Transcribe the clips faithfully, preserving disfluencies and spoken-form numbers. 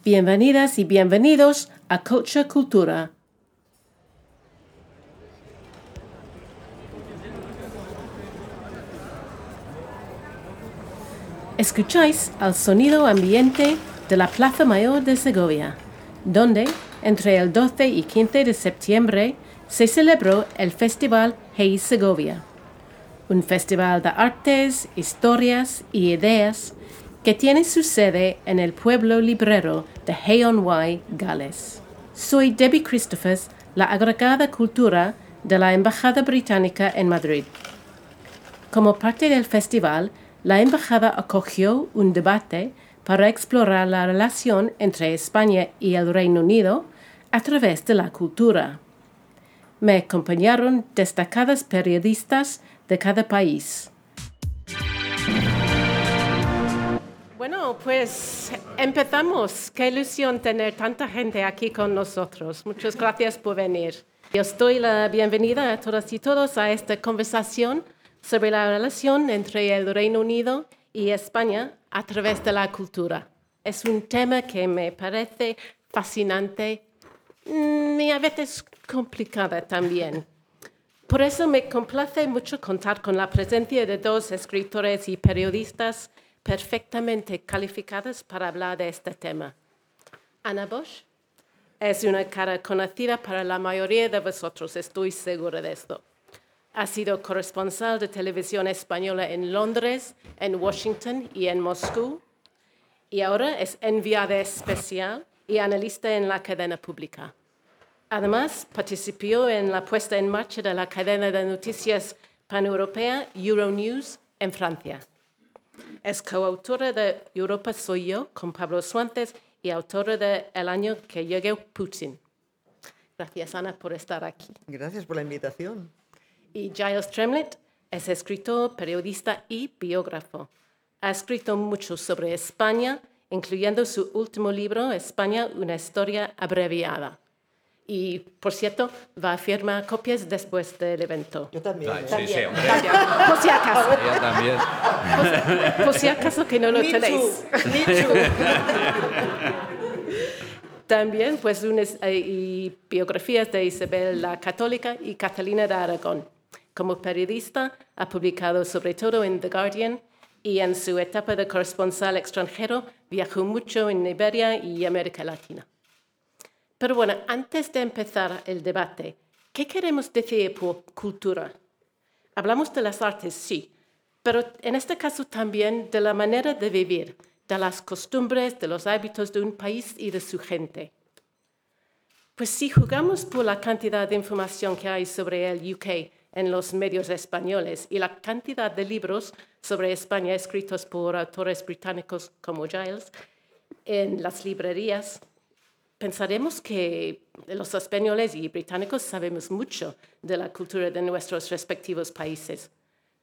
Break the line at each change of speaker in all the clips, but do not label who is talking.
Bienvenidas y bienvenidos a Culture Cultura. Escucháis al sonido ambiente de la Plaza Mayor de Segovia, donde, entre el doce y quince de septiembre, se celebró el Festival Hey Segovia, un festival de artes, historias y ideas que tiene su sede en el pueblo librero de Hay-on-Wye, Gales. Soy Debbie Christophers, la agregada cultura de la Embajada Británica en Madrid. Como parte del festival, la Embajada acogió un debate para explorar la relación entre España y el Reino Unido a través de la cultura. Me acompañaron destacadas periodistas de cada país. Bueno, pues empezamos. Qué ilusión tener tanta gente aquí con nosotros. Muchas gracias por venir. Yo os doy la bienvenida a todas y todos a esta conversación sobre la relación entre el Reino Unido y España a través de la cultura. Es un tema que me parece fascinante y a veces complicado también. Por eso me complace mucho contar con la presencia de dos escritores y periodistas perfectamente calificadas para hablar de este tema. Anna Bosch es una cara conocida para la mayoría de vosotros, estoy segura de esto. Ha sido corresponsal de televisión española en Londres, en Washington y en Moscú, y ahora es enviada especial y analista en la cadena pública. Además, participó en la puesta en marcha de la cadena de noticias paneuropea Euronews en Francia. Es coautora de Europa soy yo, con Pablo Suantes, y autora de El año que llegó Putin. Gracias, Ana, por estar aquí.
Gracias por la invitación.
Y Giles Tremlett es escritor, periodista y biógrafo. Ha escrito mucho sobre España, incluyendo su último libro, España, una historia abreviada. Y, por cierto, va a firmar copias después del evento.
Yo también.
Ay,
¿eh?
sí,
También.
sí, hombre.
También. Por si acaso.
Yo también.
Por, por si acaso que no lo
Me
tenéis.
too, me too.
También, pues, unas eh, y biografías de Isabel la Católica y Catalina de Aragón. Como periodista, ha publicado sobre todo en The Guardian y en su etapa de corresponsal extranjero viajó mucho en Iberia y América Latina. Pero bueno, antes de empezar el debate, ¿qué queremos decir por cultura? Hablamos de las artes, sí, pero en este caso también de la manera de vivir, de las costumbres, de los hábitos de un país y de su gente. Pues si jugamos por la cantidad de información que hay sobre el U K en los medios españoles y la cantidad de libros sobre España escritos por autores británicos como Giles en las librerías, pensaremos que los españoles y británicos sabemos mucho de la cultura de nuestros respectivos países.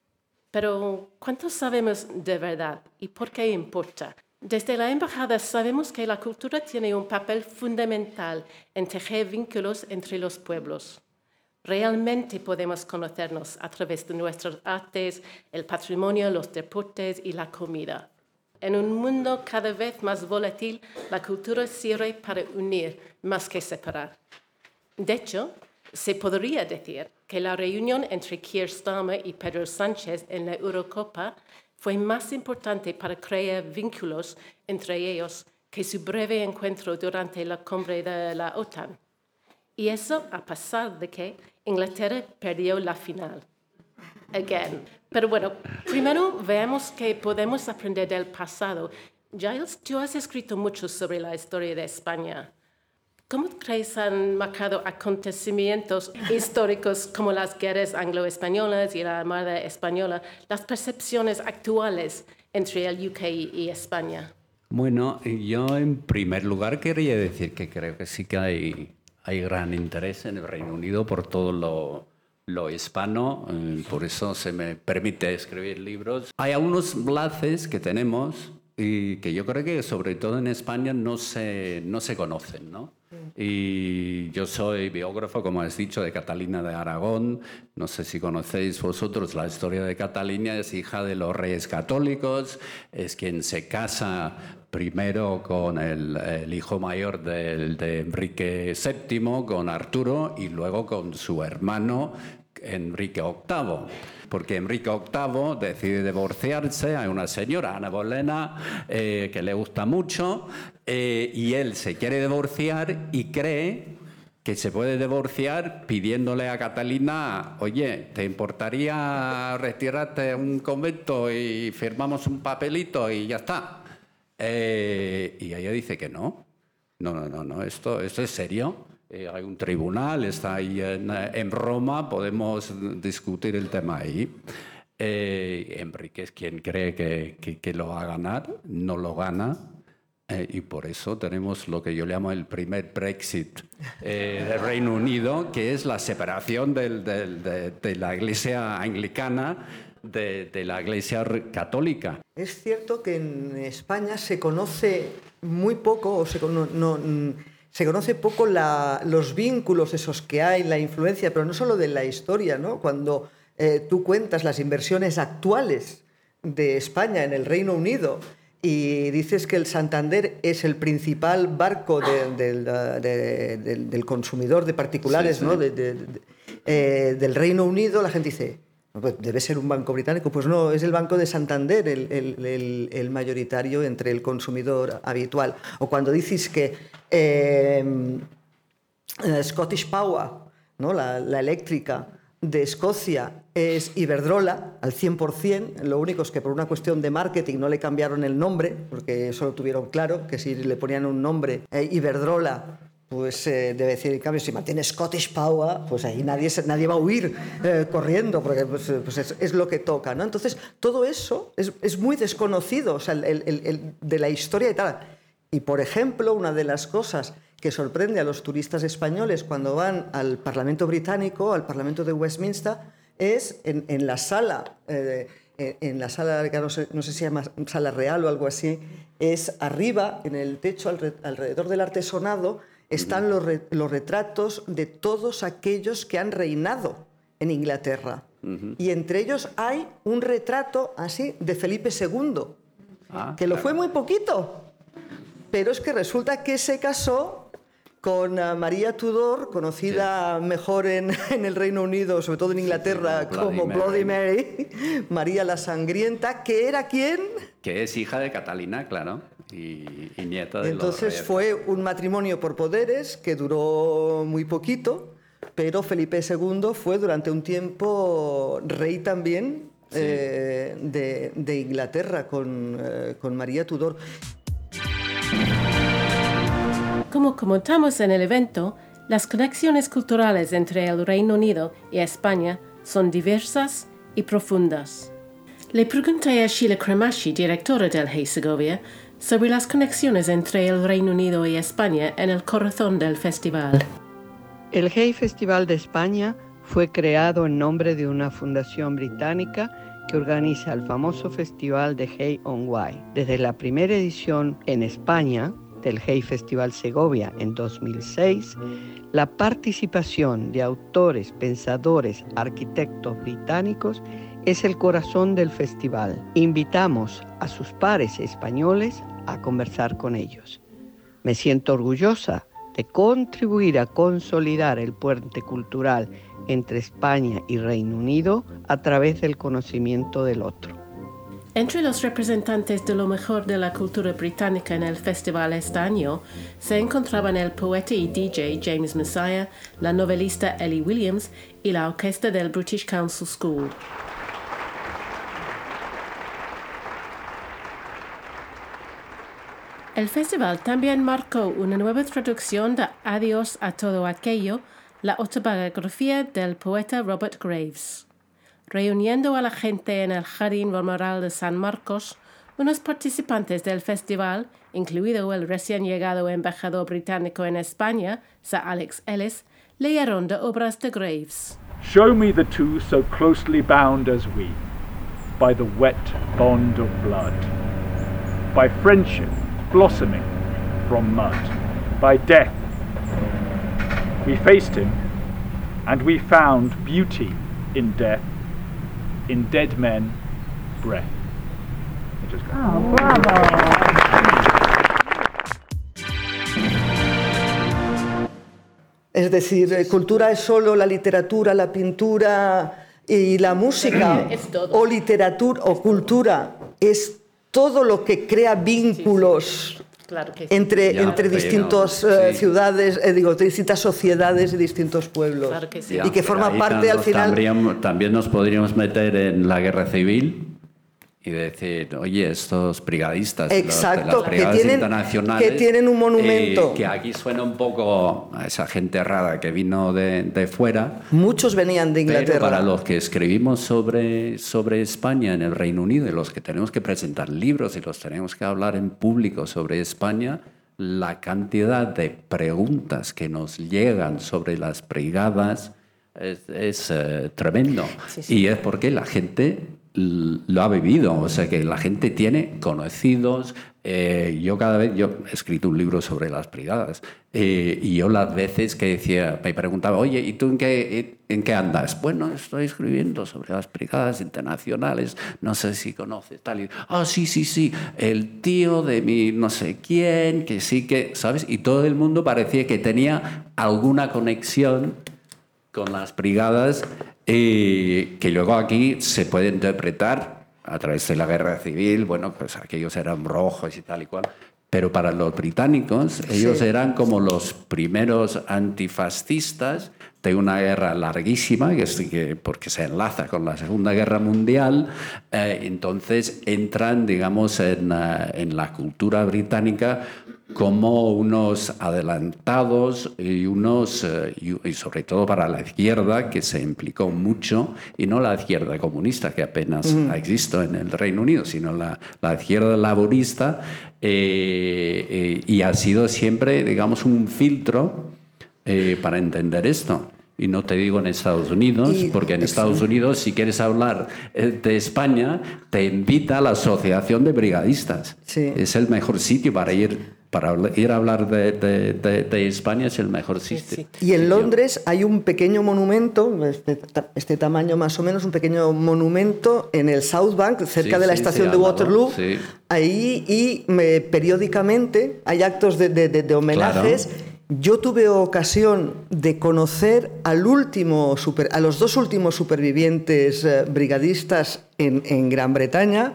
Pero, ¿cuánto sabemos de verdad y por qué importa? Desde la embajada sabemos que la cultura tiene un papel fundamental en tejer vínculos entre los pueblos. Realmente podemos conocernos a través de nuestras artes, el patrimonio, los deportes y la comida. En un mundo cada vez más volátil, la cultura sirve para unir más que separar. De hecho, se podría decir que la reunión entre Keir Starmer y Pedro Sánchez en la Eurocopa fue más importante para crear vínculos entre ellos que su breve encuentro durante la cumbre de la OTAN. Y eso a pesar de que Inglaterra perdió la final. Again. Pero bueno, primero veamos qué podemos aprender del pasado. Giles, tú has escrito mucho sobre la historia de España. ¿Cómo crees han marcado acontecimientos históricos como las guerras anglo-españolas y la Armada Española, las percepciones actuales entre el U K y España?
Bueno, yo en primer lugar quería decir que creo que sí que hay, hay gran interés en el Reino Unido por todo lo, lo hispano, eh, por eso se me permite escribir libros. Hay algunos enlaces que tenemos y que yo creo que sobre todo en España no se, no se conocen, ¿no? Y yo soy biógrafo, como has dicho, de Catalina de Aragón. No sé si conocéis vosotros la historia de Catalina. Es hija de los reyes católicos, es quien se casa primero con el, el hijo mayor de, de Enrique séptimo, con Arturo, y luego con su hermano Enrique octavo. Porque Enrique octavo decide divorciarse. Hay una señora, Ana Bolena, eh, que le gusta mucho, eh, y él se quiere divorciar y cree que se puede divorciar pidiéndole a Catalina, oye, ¿te importaría retirarte a un convento y firmamos un papelito y ya está? Eh, y ella dice que no. No, no, no, no, esto, esto es serio. Eh, hay un tribunal, está ahí en, en Roma, podemos discutir el tema ahí. Eh, Enrique es quien cree que, que, que lo va a ganar, no lo gana, eh, y por eso tenemos lo que yo llamo el primer Brexit eh, del Reino Unido, que es la separación del, del, de, de la Iglesia anglicana de, de la Iglesia católica.
Es cierto que en España se conoce muy poco, o se no, no, se conoce poco la, los vínculos esos que hay, la influencia, pero no solo de la historia, ¿no? Cuando eh, tú cuentas las inversiones actuales de España en el Reino Unido y dices que el Santander es el principal barco de, de, de, de, del consumidor de particulares, sí, sí. ¿no? de, de, de, eh, del Reino Unido, la gente dice, pues debe ser un banco británico. Pues no, es el Banco de Santander el, el, el, el mayoritario entre el consumidor habitual. O cuando dices que eh, Scottish Power, ¿no? la, la eléctrica de Escocia, es Iberdrola al cien por cien, lo único es que por una cuestión de marketing no le cambiaron el nombre, porque eso lo tuvieron claro, que si le ponían un nombre, eh, Iberdrola, pues eh, debe decir, en cambio, si mantiene Scottish Power, pues ahí nadie, nadie va a huir eh, corriendo, porque pues, pues es, es lo que toca, ¿no? Entonces, todo eso es, es muy desconocido, o sea, el, el, el, de la historia y tal. Y, por ejemplo, una de las cosas que sorprende a los turistas españoles cuando van al Parlamento británico, al Parlamento de Westminster, es en, en la sala, eh, en la sala, no sé, no sé si se llama sala real o algo así, es arriba, en el techo, alrededor del artesonado, están los, re, los retratos de todos aquellos que han reinado en Inglaterra. Uh-huh. Y entre ellos hay un retrato así de Felipe segundo, ah, que lo claro. fue muy poquito, pero es que resulta que se casó con uh, María Tudor, conocida sí. mejor en, en el Reino Unido, sobre todo en Inglaterra, sí, sí, como Bloody Mary, María la Sangrienta, que era ¿quién?
Que es hija de Catalina, claro, y, y nieta de
Entonces
los reyes.
Fue un matrimonio por poderes que duró muy poquito, pero Felipe segundo fue durante un tiempo rey también sí. eh, de, de Inglaterra con, eh, con María Tudor.
Como comentamos en el evento, las conexiones culturales entre el Reino Unido y España son diversas y profundas. Le pregunté a Sheila Cremaschi, directora del Hey Segovia, sobre las conexiones entre el Reino Unido y España en el corazón del festival.
El Hey Festival de España fue creado en nombre de una fundación británica que organiza el famoso festival de Hey on Wye. Desde la primera edición en España del Hey Festival Segovia en dos mil seis, la participación de autores, pensadores, arquitectos británicos es el corazón del festival. Invitamos a sus pares españoles a conversar con ellos. Me siento orgullosa de contribuir a consolidar el puente cultural entre España y Reino Unido a través del conocimiento del otro.
Entre los representantes de lo mejor de la cultura británica en el festival este año se encontraban el poeta y D J James Messiah, la novelista Ellie Williams y la orquesta del British Council School. El festival también marcó una nueva traducción de Adiós a todo aquello, la autobiografía del poeta Robert Graves. Reuniendo a la gente en el Jardín Rumeral de San Marcos, unos participantes del festival, incluido el recién llegado embajador británico en España, Sir Alex Ellis, leyeron de obras de Graves.
Show me the two so closely bound as we, by the wet bond of blood. by friendship blossoming from mud, by death. We faced him, and we found beauty in death, in dead men, breath.
Oh, bravo!
Es decir, cultura es solo la literatura, la pintura y la música, o literatura o cultura, es todo lo que crea vínculos. Sí, sí. Claro que sí. entre, ya, entre distintas uh, sí. ciudades, eh, digo, distintas sociedades y distintos pueblos. Claro que sí.
Ya,
y que forma parte al final...
También, también nos podríamos meter en la guerra civil y decir, oye, estos brigadistas,
exacto,
los, de las brigadas
que tienen,
internacionales,
que tienen un monumento.
Eh, que aquí suena un poco a esa gente rara que vino de, de fuera.
Muchos venían de Inglaterra.
Pero para los que escribimos sobre, sobre España en el Reino Unido y los que tenemos que presentar libros y los tenemos que hablar en público sobre España, la cantidad de preguntas que nos llegan sobre las brigadas es, es uh, tremendo. Sí, sí. Y es porque la gente lo ha vivido, o sea que la gente tiene conocidos. Eh, yo cada vez, yo he escrito un libro sobre las brigadas eh, y yo las veces que decía, me preguntaba, oye, ¿y tú en qué, en qué andas? Bueno, estoy escribiendo sobre las brigadas internacionales, no sé si conoces tal y... Ah, sí, sí, sí, el tío de mi no sé quién, que sí que, ¿sabes? Y todo el mundo parecía que tenía alguna conexión con las brigadas, eh, que luego aquí se puede interpretar a través de la guerra civil, bueno, pues aquellos eran rojos y tal y cual, pero para los británicos, ellos sí. eran como los primeros antifascistas de una guerra larguísima, que es que, porque se enlaza con la Segunda Guerra Mundial, eh, entonces entran, digamos, en, uh, en la cultura británica como unos adelantados y unos, eh, y, y sobre todo para la izquierda, que se implicó mucho, y no la izquierda comunista, que apenas mm. existe en el Reino Unido, sino la, la izquierda laborista, eh, eh, y ha sido siempre, digamos, un filtro eh, para entender esto. Y no te digo en Estados Unidos, y, porque en Estados Unidos, si quieres hablar de España, te invita a la Asociación de Brigadistas. Sí. Es el mejor sitio para ir, para ir a hablar de, de, de, de España, es el mejor sitio. Sí,
sí. Y en Londres hay un pequeño monumento, este, este tamaño más o menos, un pequeño monumento en el South Bank, cerca sí, de la sí, estación sí, de Waterloo. Sí. Ahí, y me, periódicamente hay actos de, de, de, de homenajes. Claro. Yo tuve ocasión de conocer al último super, a los dos últimos supervivientes eh, brigadistas en, en Gran Bretaña,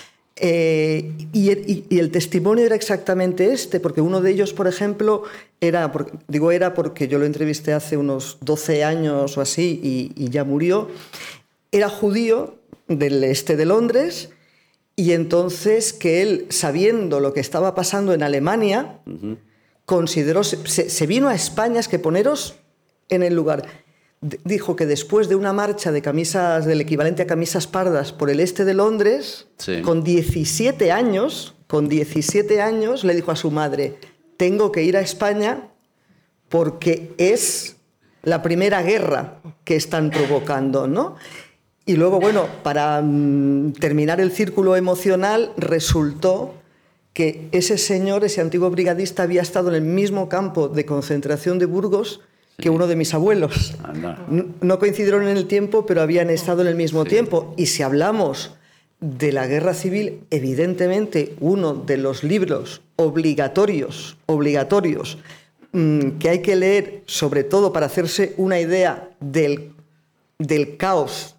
eh, y, y, y el testimonio era exactamente este, porque uno de ellos, por ejemplo, era, porque, digo era porque yo lo entrevisté hace unos doce años o así y, y ya murió, era judío del este de Londres, y entonces que él, sabiendo lo que estaba pasando en Alemania, uh-huh. consideró, se, se vino a España, es que poneros en el lugar. Dijo que después de una marcha de camisas, del equivalente a camisas pardas por el este de Londres, sí. con diecisiete años, con diecisiete años, le dijo a su madre, tengo que ir a España porque es la primera guerra que están provocando, ¿no? Y luego, bueno, para mm, terminar el círculo emocional, resultó que ese señor, ese antiguo brigadista, había estado en el mismo campo de concentración de Burgos sí. que uno de mis abuelos. No. no coincidieron en el tiempo, pero habían estado en el mismo sí. tiempo. Y si hablamos de la guerra civil, evidentemente uno de los libros obligatorios, obligatorios mmm, que hay que leer, sobre todo para hacerse una idea del, del caos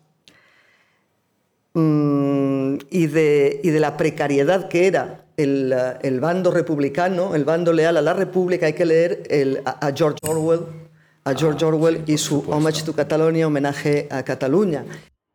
mmm, y, de, y de la precariedad que era El, el bando republicano, el bando leal a la República, hay que leer el, a, a George Orwell, a George ah, Orwell sí, y su Homage to Catalonia, homenaje a Cataluña.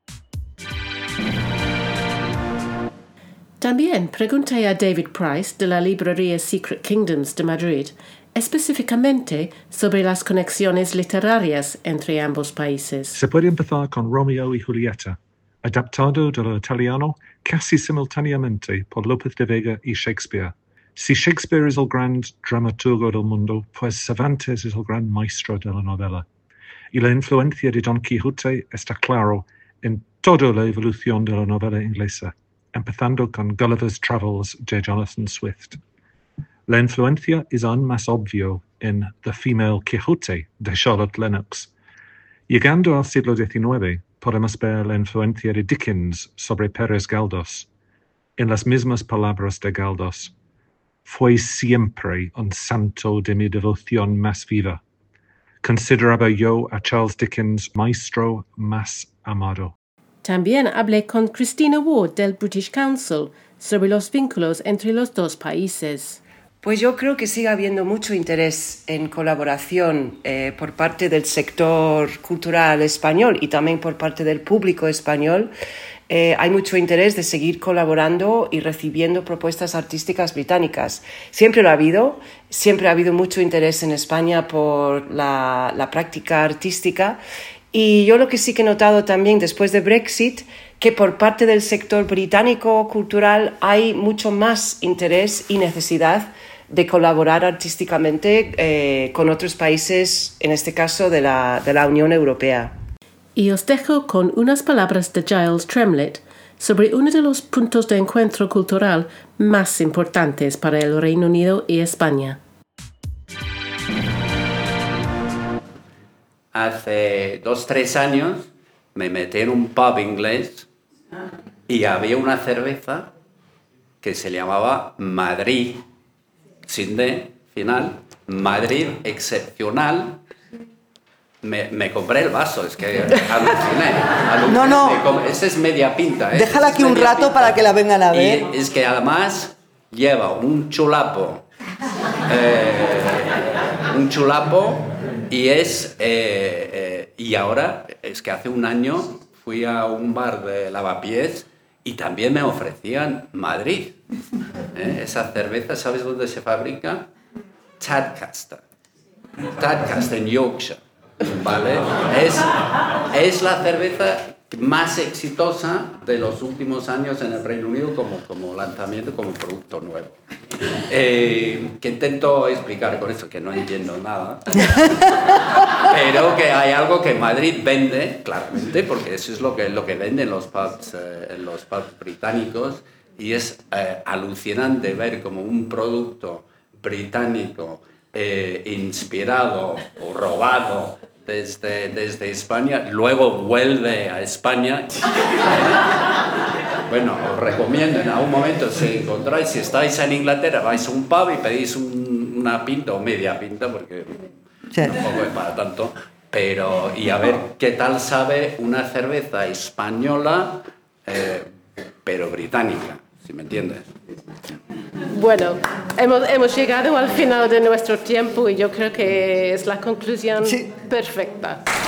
También pregunté a David Price de la librería Secret Kingdoms de Madrid específicamente sobre las conexiones literarias entre ambos países.
Se puede empezar con Romeo y Julieta, adaptado del italiano casi simultáneamente por López de Vega y Shakespeare. Si Shakespeare es el gran dramaturgo del mundo, pues Cervantes es el gran maestro de la novela. Y la influencia de Don Quijote está claro en toda la evolución de la novela inglesa. empezando con Gulliver's Travels de Jonathan Swift. La influencia es aún más obvio en The Female Quixote de Charlotte Lennox. Llegando al siglo diecinueve, podemos ver la influencia de Dickens sobre Pérez Galdós. En las mismas palabras de Galdós, fue siempre un santo de mi devoción más viva. Consideraba yo a Charles Dickens maestro más amado.
También hablé con Christina Ward del British Council sobre los vínculos entre los dos países.
Pues yo creo que sigue habiendo mucho interés en colaboración eh, por parte del sector cultural español y también por parte del público español. Eh, hay mucho interés de seguir colaborando y recibiendo propuestas artísticas británicas. Siempre lo ha habido, siempre ha habido mucho interés en España por la, la práctica artística. Y yo lo que sí que he notado también después de Brexit, que por parte del sector británico cultural hay mucho más interés y necesidad de colaborar artísticamente eh, con otros países, en este caso de la, de la Unión Europea.
Y os dejo con unas palabras de Giles Tremlett sobre uno de los puntos de encuentro cultural más importantes para el Reino Unido y España.
Hace dos, tres años me metí en un pub inglés y había una cerveza que se llamaba Madrid, sin D, final, Madrid excepcional. Me, me compré el vaso, es que aluciné. aluciné.
No, no.
Esa es media pinta. ¿eh?
Déjala aquí un rato pinta. Para que la vengan a ver.
Y es que además lleva un chulapo. Eh, un chulapo y es... Eh, eh, y ahora, es que hace un año fui a un bar de Lavapiés y también me ofrecían Madrid. ¿Eh? Esa cerveza, ¿sabes dónde se fabrica? Tadcaster. Tadcaster en Yorkshire. ¿Vale? Es, es la cerveza más exitosa de los últimos años en el Reino Unido como, como lanzamiento, como producto nuevo. Eh, ¿Qué intento explicar con esto? Que no entiendo nada. Pero que hay algo que Madrid vende, claramente, porque eso es lo que, lo que venden los pubs, eh, los pubs británicos, y es eh, alucinante ver como un producto británico eh, inspirado o robado Desde, desde España, luego vuelve a España. Bueno, os recomiendo en algún momento, si encontráis, si estáis en Inglaterra, vais a un pub y pedís un, una pinta o media pinta, porque sí. Tampoco es para tanto, pero y a ver qué tal sabe una cerveza española, eh, pero británica, si me entiendes.
Bueno, hemos, hemos llegado al final de nuestro tiempo y yo creo que es la conclusión sí. perfecta.